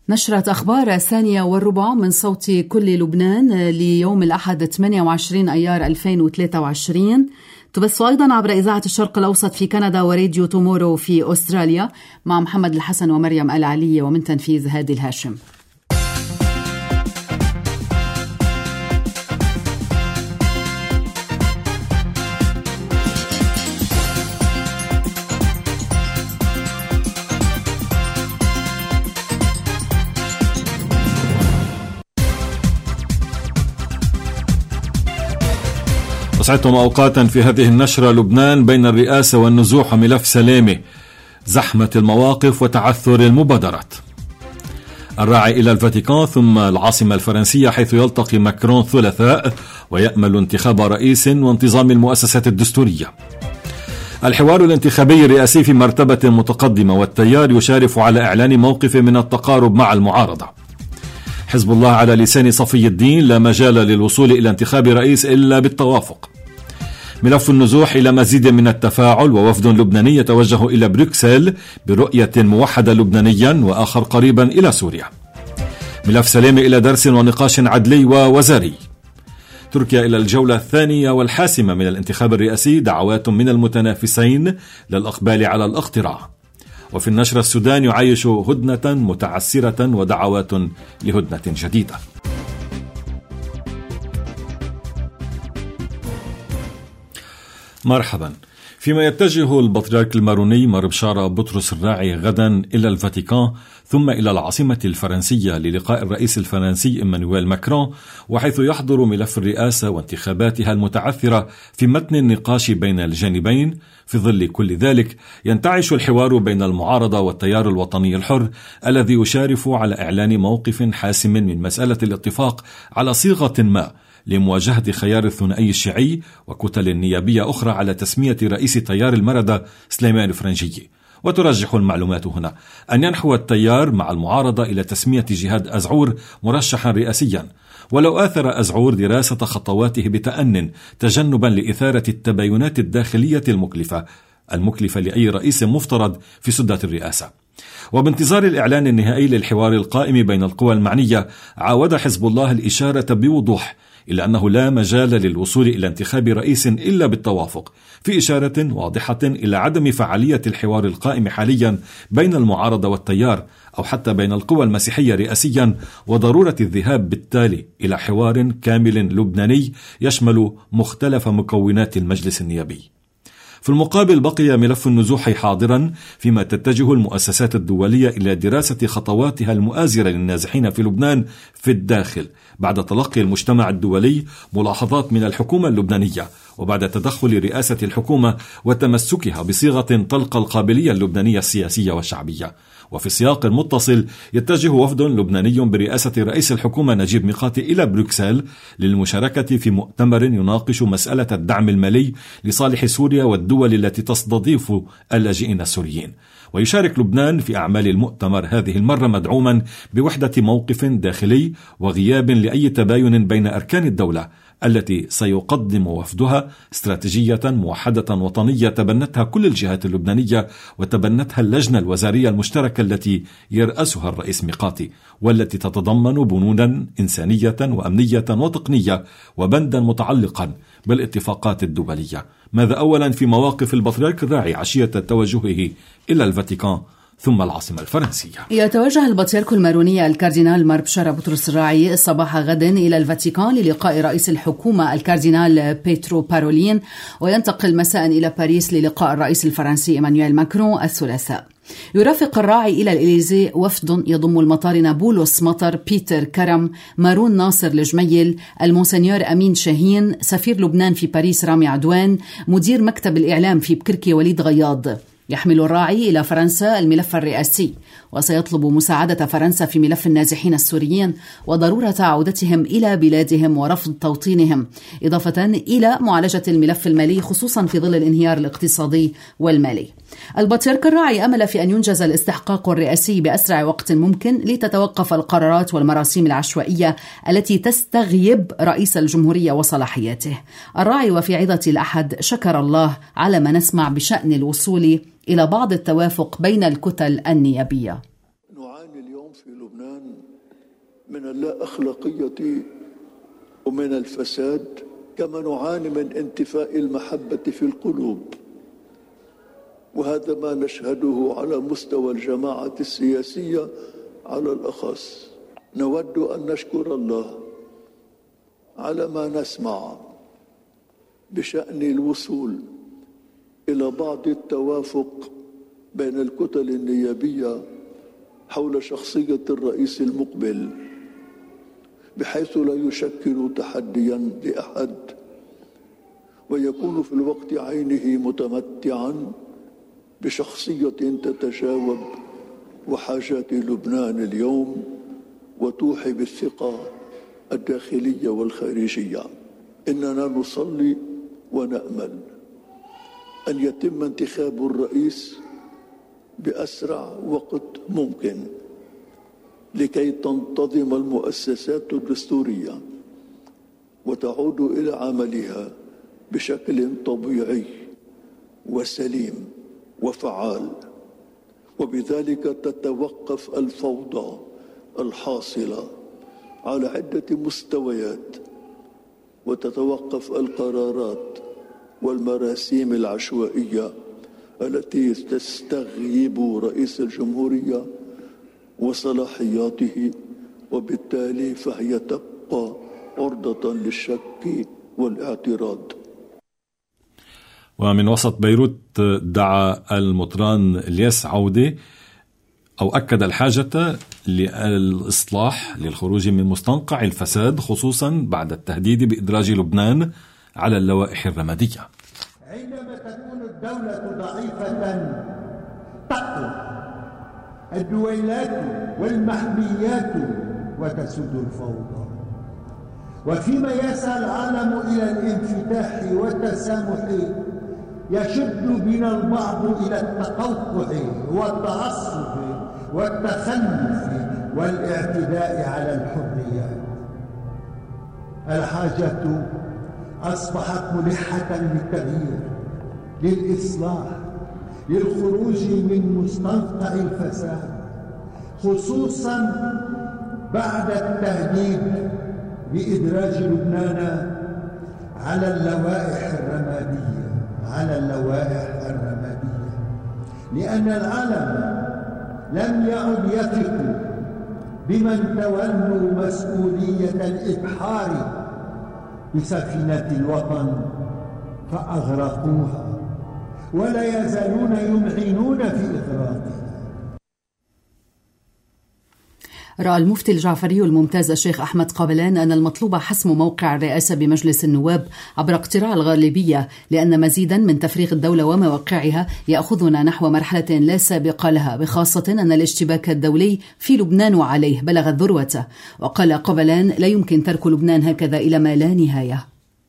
نشرة أخبار 2:15 من صوت كل لبنان ليوم الأحد 28 أيار 2023. تبث أيضا عبر إذاعة الشرق الأوسط في كندا وراديو تومورو في أستراليا مع محمد الحسن ومريم العلي ومن تنفيذ هادي الهاشم. أسعدتم أوقاتا في هذه النشرة. لبنان بين الرئاسة والنزوح وملف سلامة، زحمة المواقف وتعثر المبادرات. الراعي إلى الفاتيكان ثم العاصمة الفرنسية حيث يلتقي ماكرون ثلاثاء ويأمل انتخاب رئيس وانتظام المؤسسات الدستورية. الحوار الانتخابي الرئاسي في مرتبة متقدمة والتيار يشارف على إعلان موقف من التقارب مع المعارضة. حزب الله على لسان صفي الدين: لا مجال للوصول إلى انتخاب رئيس إلا بالتوافق. ملف النزوح إلى مزيد من التفاعل، ووفد لبناني يتوجه إلى بروكسل برؤية موحدة لبنانيا وآخر قريبا إلى سوريا. ملف سلامة إلى درس ونقاش عدلي ووزاري. تركيا إلى الجولة الثانية والحاسمة من الانتخاب الرئاسي، دعوات من المتنافسين للإقبال على الاقتراع. وفي النشرة السودان يعيش هدنة متعسرة ودعوات لهدنة جديدة. مرحبا. فيما يتجه البطريرك الماروني مار بشارة بطرس الراعي غدا إلى الفاتيكان ثم إلى العاصمة الفرنسية للقاء الرئيس الفرنسي إمانويل ماكرون، وحيث يحضر ملف الرئاسة وانتخاباتها المتعثرة في متن النقاش بين الجانبين. في ظل كل ذلك ينتعش الحوار بين المعارضة والتيار الوطني الحر الذي يشارف على إعلان موقف حاسم من مسألة الاتفاق على صيغة ما لمواجهة خيار الثنائي الشيعي وكتل نيابية أخرى على تسمية رئيس تيار المردة سليمان فرنجي. وترجح المعلومات هنا أن ينحو التيار مع المعارضة إلى تسمية جهاد أزعور مرشحا رئاسيا، ولو آثر أزعور دراسة خطواته بتأن تجنبا لإثارة التباينات الداخلية المكلفة لأي رئيس مفترض في سدة الرئاسة. وبانتظار الإعلان النهائي للحوار القائم بين القوى المعنية، عاود حزب الله الإشارة بوضوح إلا أنه لا مجال للوصول إلى انتخاب رئيس إلا بالتوافق، في إشارة واضحة إلى عدم فعالية الحوار القائم حاليا بين المعارضة والتيار أو حتى بين القوى المسيحية رئاسيا، وضرورة الذهاب بالتالي إلى حوار كامل لبناني يشمل مختلف مكونات المجلس النيابي. في المقابل بقي ملف النزوح حاضرا، فيما تتجه المؤسسات الدولية إلى دراسة خطواتها المؤازرة للنازحين في لبنان في الداخل بعد تلقي المجتمع الدولي ملاحظات من الحكومة اللبنانية، وبعد تدخل رئاسة الحكومة وتمسكها بصيغة تلقى القابلية اللبنانية السياسية والشعبية. وفي سياق متصل يتجه وفد لبناني برئاسة رئيس الحكومة نجيب ميقاتي إلى بروكسل للمشاركة في مؤتمر يناقش مسألة الدعم المالي لصالح سوريا والدول التي تستضيف اللاجئين السوريين. ويشارك لبنان في أعمال المؤتمر هذه المرة مدعوما بوحدة موقف داخلي وغياب لأي تباين بين أركان الدولة التي سيقدم وفدها استراتيجية موحدة وطنية تبنتها كل الجهات اللبنانية وتبنتها اللجنة الوزارية المشتركة التي يرأسها الرئيس ميقاتي، والتي تتضمن بنودا إنسانية وأمنية وتقنية وبندا متعلقا بالاتفاقات الدولية. ماذا أولا في مواقف البطريرك الراعي عشية توجهه إلى الفاتيكان ثم العاصمة الفرنسية؟ يتوجه البطريرك الماروني الكاردينال مار بشارة بطرس الراعي صباح غد إلى الفاتيكان للقاء رئيس الحكومة الكاردينال بيترو بارولين، وينتقل مساء إلى باريس للقاء الرئيس الفرنسي إيمانويل ماكرون الثلاثاء. يرافق الراعي إلى الإليزي وفد يضم المطارنة بولس مطر، بيتر كرم، مارون ناصر الجميل، المونسنيور أمين شاهين، سفير لبنان في باريس رامي عدوان، مدير مكتب الإعلام في بكركي وليد غياض. يحمل الراعي إلى فرنسا الملف الرئاسي، وسيطلب مساعدة فرنسا في ملف النازحين السوريين وضرورة عودتهم إلى بلادهم ورفض توطينهم، إضافة إلى معالجة الملف المالي خصوصا في ظل الانهيار الاقتصادي والمالي. البطريرك الراعي أمل في أن ينجز الاستحقاق الرئاسي بأسرع وقت ممكن لتتوقف القرارات والمراسيم العشوائية التي تستغيب رئيس الجمهورية وصلاحياته. الراعي وفي عظة الأحد شكر الله على ما نسمع بشأن الوصول إلى بعض التوافق بين الكتل النيابية. نعاني اليوم في لبنان من اللا أخلاقية ومن الفساد، كما نعاني من انتفاء المحبة في القلوب، وهذا ما نشهده على مستوى الجماعة السياسية على الأخص. نود أن نشكر الله على ما نسمع بشأن الوصول إلى بعض التوافق بين الكتل النيابية حول شخصية الرئيس المقبل، بحيث لا يشكل تحديا لأحد، ويكون في الوقت عينه متمتعا بشخصية تتجاوب وحاجات لبنان اليوم وتوحي بالثقة الداخلية والخارجية. إننا نصلي ونأمل أن يتم انتخاب الرئيس بأسرع وقت ممكن لكي تنتظم المؤسسات الدستورية وتعود إلى عملها بشكل طبيعي وسليم وفعال، وبذلك تتوقف الفوضى الحاصلة على عدة مستويات، وتتوقف القرارات والمراسيم العشوائية التي تستغيب رئيس الجمهورية وصلاحياته، وبالتالي فهي تبقى عرضة للشك والاعتراض. ومن وسط بيروت دعا المطران الياس عودة أو أكد الحاجة للإصلاح للخروج من مستنقع الفساد، خصوصا بعد التهديد بإدراج لبنان على اللوائح الرمادية. عندما تكون الدولة ضعيفة تقوى الدويلات والمحميات وتسد الفوضى، وفيما يسعى العالم إلى الانفتاح والتسامح يشد بنا البعض إلى التقوقع والتعصب والتخلف والاعتداء على الحريات. الحاجة أصبحت ملحة للتغيير، للإصلاح، للخروج من مستنقع الفساد، خصوصا بعد التهديد بإدراج لبنان على اللوائح الرمادية، لأن العالم لم يعد يثق بمن تولوا مسؤولية الإبحار بسفينة الوطن فأغرقوها، ولا يزالون يمعنون في إغراقها. رأى المفتي الجعفري الممتاز الشيخ أحمد قابلان أن المطلوب حسم موقع الرئاسة بمجلس النواب عبر اقتراع الغالبية، لأن مزيدا من تفريغ الدولة ومواقعها يأخذنا نحو مرحلة لا سابق لها، بخاصة أن الاشتباك الدولي في لبنان وعليه بلغ ذروته. وقال قابلان: لا يمكن ترك لبنان هكذا إلى ما لا نهاية.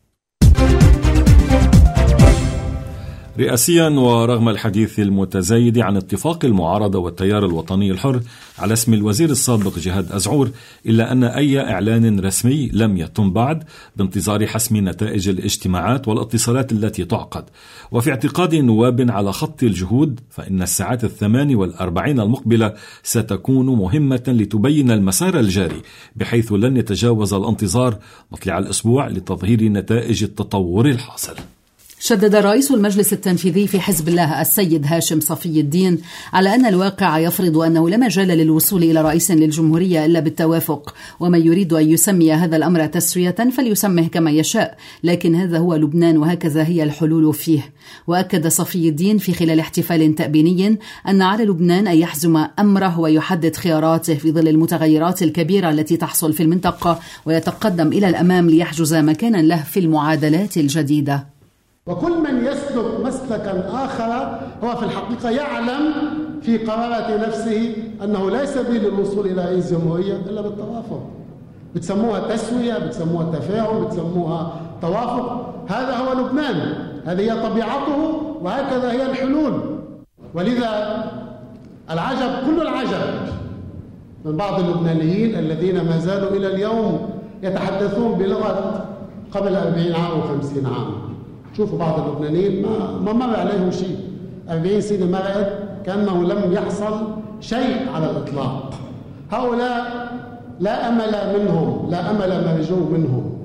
رئاسيا، ورغم الحديث المتزايد عن اتفاق المعارضة والتيار الوطني الحر على اسم الوزير السابق جهاد أزعور، إلا أن أي إعلان رسمي لم يتم بعد، بانتظار حسم نتائج الاجتماعات والاتصالات التي تعقد. وفي اعتقاد نواب على خط الجهود، فإن الساعات 48 المقبلة ستكون مهمة لتبين المسار الجاري، بحيث لن يتجاوز الانتظار مطلع الأسبوع لتظهير نتائج التطور الحاصل. شدد رئيس المجلس التنفيذي في حزب الله السيد هاشم صفي الدين على أن الواقع يفرض أنه لا مجال للوصول إلى رئيس للجمهورية إلا بالتوافق، ومن يريد أن يسمي هذا الأمر تسوية فليسمه كما يشاء، لكن هذا هو لبنان وهكذا هي الحلول فيه. وأكد صفي الدين في خلال احتفال تأبيني أن على لبنان أن يحزم أمره ويحدد خياراته في ظل المتغيرات الكبيرة التي تحصل في المنطقة، ويتقدم إلى الأمام ليحجز مكانا له في المعادلات الجديدة. وكل من يسلك مسلكا آخر هو في الحقيقة يعلم في قرارة نفسه أنه لا سبيل للوصول إلى رئيس جمهورية إلا بالتوافق. بتسموها تسوية، بتسموها تفاعل، بتسموها توافق. هذا هو لبنان، هذه هي طبيعته، وهكذا هي الحلول. ولذا العجب، كل العجب من بعض اللبنانيين الذين ما زالوا إلى اليوم يتحدثون بلغة قبل 40 عام و50 عام. شوفوا بعض اللبنانيين ما مر عليهم شيء، 40 سنة مرقت كأنه لم يحصل شيء على الإطلاق. هؤلاء لا أمل منهم، لا أمل مرجو منهم.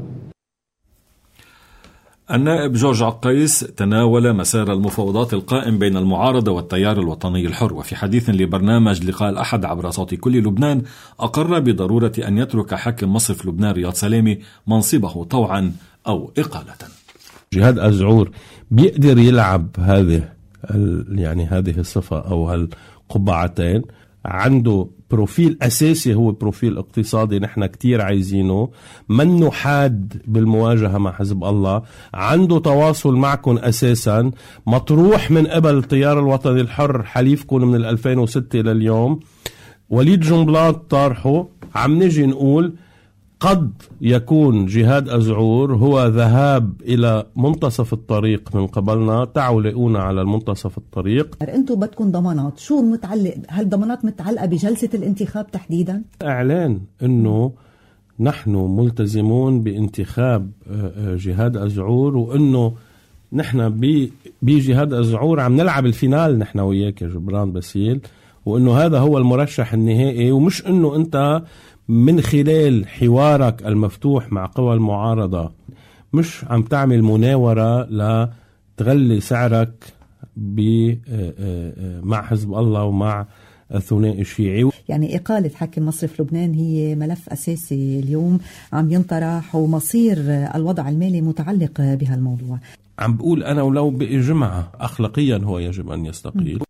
النائب جورج عقيس تناول مسار المفاوضات القائم بين المعارضة والتيار الوطني الحر، وفي حديث لبرنامج لقاء الأحد عبر صوت كل لبنان أقر بضرورة أن يترك حاكم مصرف لبنان رياض سلامي منصبه طوعا أو إقالة. جهاد أزعور بيقدر يلعب هذه الصفة أو هالقبعتين. عنده بروفيل أساسي هو بروفيل اقتصادي نحن كتير عايزينه، منه حاد بالمواجهة مع حزب الله، عنده تواصل معكم أساسا، مطروح من قبل التيار الوطني الحر حليفكم من 2006 لليوم. وليد جنبلاط طارحه. عم نجي نقول قد يكون جهاد أزعور هو ذهاب إلى منتصف الطريق من قبلنا، تعالوا لقونا على المنتصف الطريق. أنتوا بدكم ضمانات، شو متعلق؟ هل ضمانات متعلقة بجلسة الانتخاب تحديدا؟ إعلان أنه نحن ملتزمون بانتخاب جهاد أزعور، وأنه نحن بجهاد أزعور عم نلعب الفينال نحن وياك يا جبران باسيل، وأنه هذا هو المرشح النهائي، ومش أنه أنت من خلال حوارك المفتوح مع قوى المعارضة مش عم تعمل مناورة لتغلي سعرك مع حزب الله ومع الثنائي الشيعي. يعني إقالة حاكم مصرف لبنان هي ملف أساسي اليوم عم ينطرح، ومصير الوضع المالي متعلق بها الموضوع. عم بقول أنا ولو بقي جمعة أخلاقيا هو يجب أن يستقيل.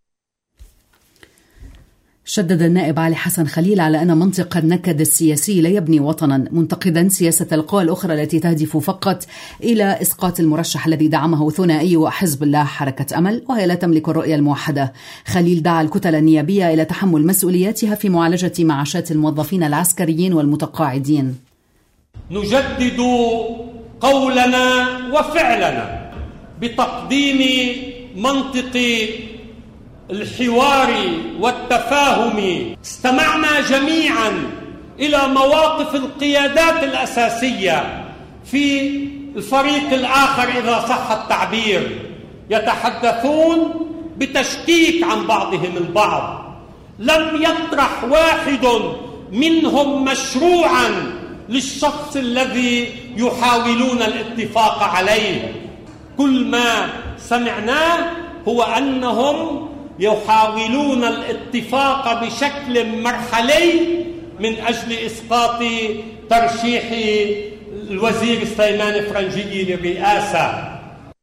شدد النائب علي حسن خليل على أن منطق النكد السياسي لا يبني وطنا، منتقدا سياسة القوى الأخرى التي تهدف فقط إلى إسقاط المرشح الذي دعمه ثنائي وحزب الله حركة أمل، وهي لا تملك الرؤية الموحدة. خليل دعا الكتل النيابية إلى تحمل مسؤولياتها في معالجة معاشات الموظفين العسكريين والمتقاعدين. نجدد قولنا وفعلنا بتقديم منطق الحوار والتفاهم. استمعنا جميعا إلى مواقف القيادات الأساسية في الفريق الآخر إذا صح التعبير، يتحدثون بتشكيك عن بعضهم البعض. لم يطرح واحد منهم مشروعا للشخص الذي يحاولون الاتفاق عليه. كل ما سمعناه هو أنهم يحاولون الاتفاق بشكل مرحلي من أجل إسقاط ترشيح الوزير سليمان فرنجي للرئاسة.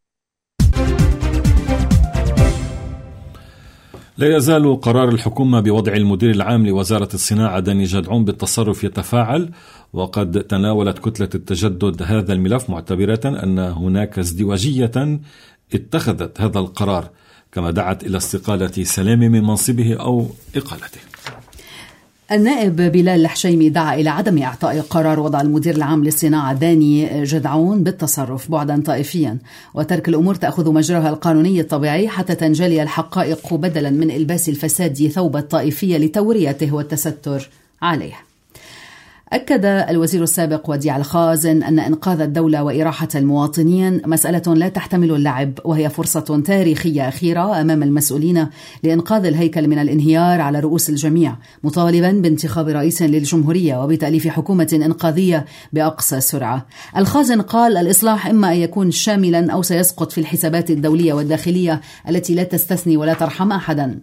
لا يزال قرار الحكومة بوضع المدير العام لوزارة الصناعة داني جدعون بالتصرف يتفاعل، وقد تناولت كتلة التجدد هذا الملف معتبرة أن هناك ازدواجية اتخذت هذا القرار، كما دعت إلى استقالة سلامي من منصبه أو إقالته. النائب بلال الحشيمي دعا إلى عدم إعطاء قرار وضع المدير العام للصناعة داني جدعون بالتصرف بعدا طائفيا، وترك الأمور تأخذ مجراها القانوني الطبيعي حتى تنجلي الحقائق بدلا من إلباس الفساد ثوب الطائفية لتوريته والتستر عليه. أكد الوزير السابق وديع الخازن أن إنقاذ الدولة وإراحة المواطنين مسألة لا تحتمل اللعب، وهي فرصة تاريخية أخيرة أمام المسؤولين لإنقاذ الهيكل من الانهيار على رؤوس الجميع، مطالبا بانتخاب رئيس للجمهورية وبتأليف حكومة إنقاذية بأقصى سرعة. الخازن قال الإصلاح إما أن يكون شاملا أو سيسقط في الحسابات الدولية والداخلية التي لا تستثني ولا ترحم أحدا.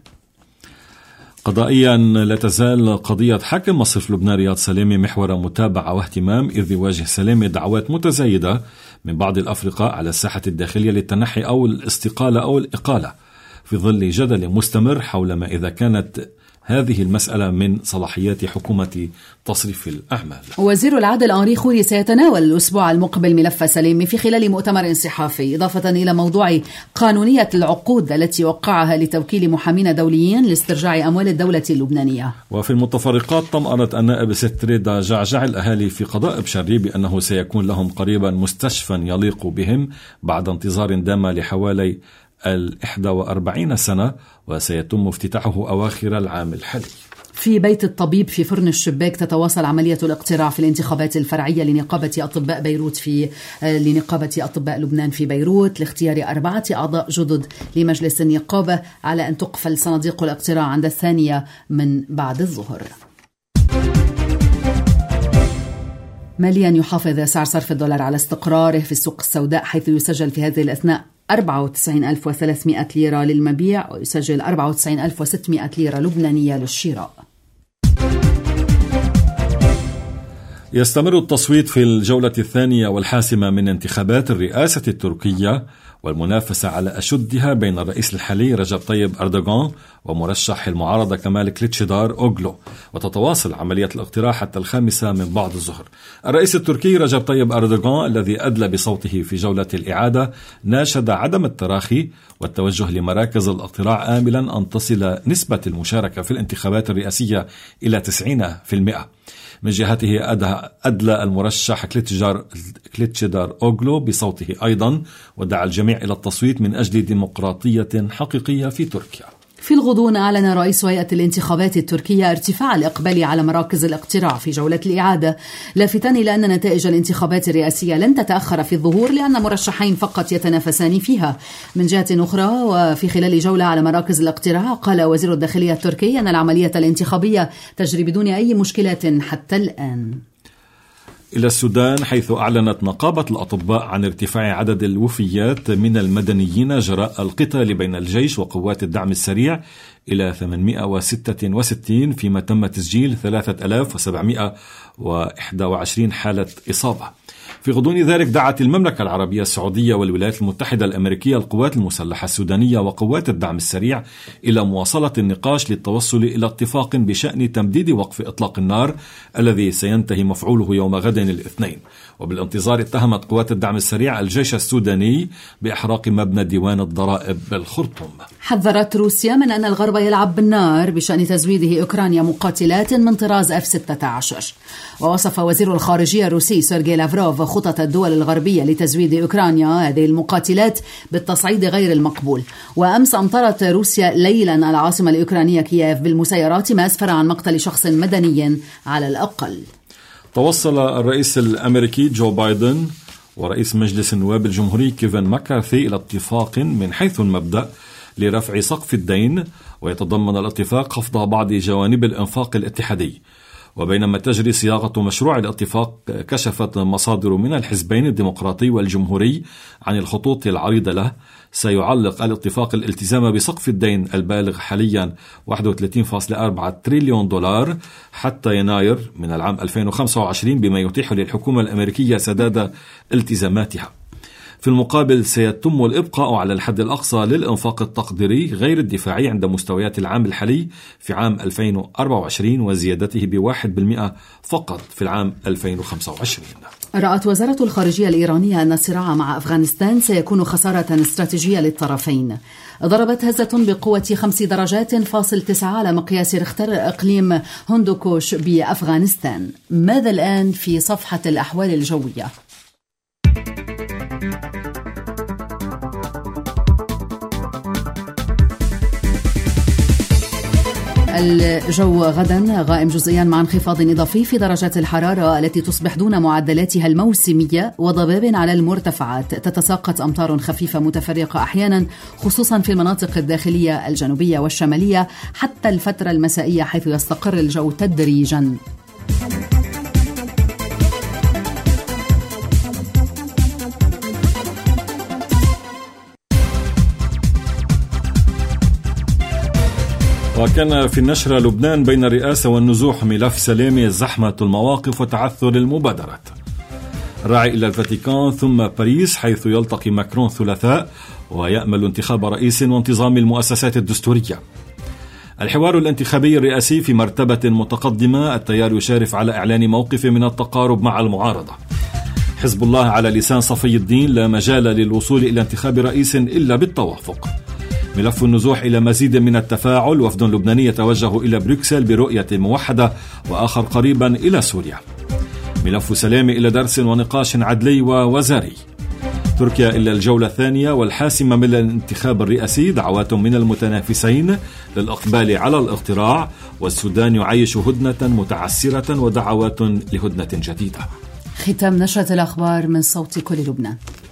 قضائيا لا تزال قضية حاكم مصرف لبنان رياض سلامي محور متابعة واهتمام، إذ يواجه سلامي دعوات متزايدة من بعض الأفرقاء على الساحة الداخلية للتنحي أو الاستقالة أو الإقالة، في ظل جدل مستمر حول ما إذا كانت هذه المسألة من صلاحيات حكومة تصريف الأعمال. وزير العدل أنري خوري سيتناول الأسبوع المقبل ملف سلامي في خلال مؤتمر صحفي، إضافة إلى موضوع قانونية العقود التي وقعها لتوكيل محامين دوليين لاسترجاع أموال الدولة اللبنانية. وفي المتفرقات طمأنت النائب ستريدا جعجع الأهالي في قضاء بشري بأنه سيكون لهم قريبا مستشفى يليق بهم بعد انتظار دام لحوالي 41 سنة، وسيتم افتتاحه أواخر العام الحالي. في بيت الطبيب في فرن الشباك تتواصل عملية الاقتراع في الانتخابات الفرعية لنقابة أطباء بيروت لنقابة أطباء لبنان في بيروت لاختيار 4 أعضاء جدد لمجلس النقابة، على أن تقفل صناديق الاقتراع عند 2 من بعد الظهر. ماليا يحافظ سعر صرف الدولار على استقراره في السوق السوداء، حيث يسجل في هذه الأثناء 94,300 ليرة للمبيع، ويسجل 94,600 ليرة لبنانية للشراء. يستمر التصويت في الجولة الثانية والحاسمة من انتخابات الرئاسة التركية، والمنافسة على أشدها بين الرئيس الحالي رجب طيب أردوغان ومرشح المعارضة كمال كليتشدار أوغلو، وتتواصل عملية الاقتراع حتى 5 من بعد الظهر. الرئيس التركي رجب طيب أردوغان الذي أدلى بصوته في جولة الإعادة ناشد عدم التراخي والتوجه لمراكز الاقتراع، آملا أن تصل نسبة المشاركة في الانتخابات الرئاسية إلى 90%. من جهته أدلى المرشح كليتشدار أوغلو بصوته أيضا، ودعا الجميع إلى التصويت من أجل ديمقراطية حقيقية في تركيا. في الغضون أعلن رئيس هيئة الانتخابات التركية ارتفاع الإقبال على مراكز الاقتراع في جولة الإعادة، لافتاً إلى أن نتائج الانتخابات الرئاسية لن تتأخر في الظهور لأن مرشحين فقط يتنافسان فيها. من جهة أخرى، وفي خلال جولة على مراكز الاقتراع، قال وزير الداخلية التركي أن العملية الانتخابية تجري بدون أي مشكلات حتى الآن. إلى السودان، حيث أعلنت نقابة الأطباء عن ارتفاع عدد الوفيات من المدنيين جراء القتال بين الجيش وقوات الدعم السريع إلى 866، فيما تم تسجيل 3721 حالة إصابة. في غضون ذلك، دعت المملكة العربية السعودية والولايات المتحدة الأمريكية القوات المسلحة السودانية وقوات الدعم السريع إلى مواصلة النقاش للتوصل إلى اتفاق بشأن تمديد وقف إطلاق النار الذي سينتهي مفعوله يوم غد الاثنين. وبالانتظار، اتهمت قوات الدعم السريع الجيش السوداني بإحراق مبنى ديوان الضرائب بالخرطوم. حذرت روسيا من أن الغرب يلعب بالنار بشأن تزويده أوكرانيا مقاتلات من طراز F-16. ووصف وزير الخارجية الروسي سيرجي لافروف خطط الدول الغربية لتزويد أوكرانيا هذه المقاتلات بالتصعيد غير المقبول. وأمس أمطرت روسيا ليلا العاصمة الأوكرانية كييف بالمسيرات، ما أسفر عن مقتل شخص مدني على الأقل. توصل الرئيس الأمريكي جو بايدن ورئيس مجلس النواب الجمهوري كيفن ماكارثي إلى اتفاق من حيث المبدأ لرفع سقف الدين، ويتضمن الاتفاق خفض بعض جوانب الإنفاق الاتحادي. وبينما تجري صياغة مشروع الاتفاق، كشفت مصادر من الحزبين الديمقراطي والجمهوري عن الخطوط العريضة له. سيعلق الاتفاق الالتزام بسقف الدين البالغ حاليا 31.4 تريليون دولار حتى يناير من العام 2025، بما يتيح للحكومة الأمريكية سداد التزاماتها. في المقابل، سيتم الإبقاء على الحد الأقصى للإنفاق التقديري غير الدفاعي عند مستويات العام الحالي في عام 2024، وزيادته ب1% فقط في العام 2025. رأت وزارة الخارجية الإيرانية أن الصراع مع أفغانستان سيكون خسارة استراتيجية للطرفين. ضربت هزة بقوة 5 درجات فاصل 9 على مقياس ريختر إقليم هندوكوش بأفغانستان. ماذا الآن في صفحة الأحوال الجوية؟ الجو غدا غائم جزئيا مع انخفاض إضافي في درجات الحرارة التي تصبح دون معدلاتها الموسمية، وضباب على المرتفعات. تتساقط أمطار خفيفة متفرقة أحيانا، خصوصا في المناطق الداخلية الجنوبية والشمالية حتى الفترة المسائية، حيث يستقر الجو تدريجا. وكان في النشرة لبنان بين الرئاسة والنزوح ملف سلامة، زحمة المواقف وتعثر المبادرات. راعي إلى الفاتيكان ثم باريس، حيث يلتقي ماكرون الثلاثاء ويأمل انتخاب رئيس وانتظام المؤسسات الدستورية. الحوار الانتخابي الرئاسي في مرتبة متقدمة، التيار يشارف على إعلان موقف من التقارب مع المعارضة. حزب الله على لسان صفي الدين، لا مجال للوصول إلى انتخاب رئيس إلا بالتوافق. ملف النزوح إلى مزيد من التفاعل، وفد لبناني يتوجه إلى بروكسل برؤية موحدة، وآخر قريبا إلى سوريا. ملف سلام إلى درس ونقاش عدلي ووزاري. تركيا إلى الجولة الثانية والحاسمة من الانتخاب الرئاسي، دعوات من المتنافسين للإقبال على الاقتراع. والسودان يعيش هدنة متعسرة ودعوات لهدنة جديدة. ختام نشرة الأخبار من صوت كل لبنان.